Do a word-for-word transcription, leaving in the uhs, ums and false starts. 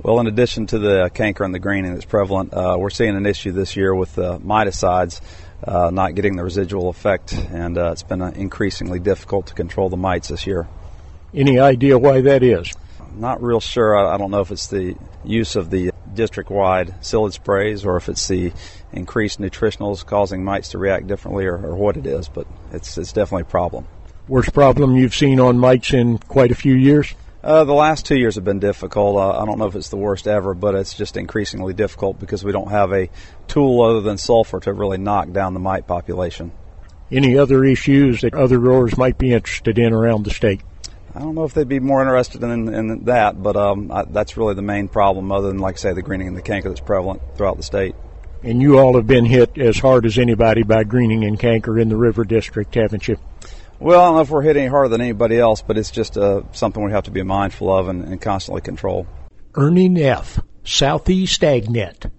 Well, in addition to the canker and the greening that's prevalent, uh, we're seeing an issue this year with uh, miticides uh, not getting the residual effect, and uh, it's been uh, increasingly difficult to control the mites this year. Any idea why that is? Not real sure. I, I don't know if it's the use of the district-wide psyllid sprays or if it's the increased nutritionals causing mites to react differently, or, or what it is, but it's, it's definitely a problem. Worst problem you've seen on mites in quite a few years? Uh, the last two years have been difficult. Uh, I don't know if it's the worst ever, but it's just increasingly difficult because we don't have a tool other than sulfur to really knock down the mite population. Any other issues that other growers might be interested in around the state? I don't know if they'd be more interested in, in that, but um, I, that's really the main problem, other than, like I say, the greening and the canker that's prevalent throughout the state. And you all have been hit as hard as anybody by greening and canker in the River District, haven't you? Well, I don't know if we're hit any harder than anybody else, but it's just uh, something we have to be mindful of and, and constantly control. Ernie Neff, Southeast AgNet.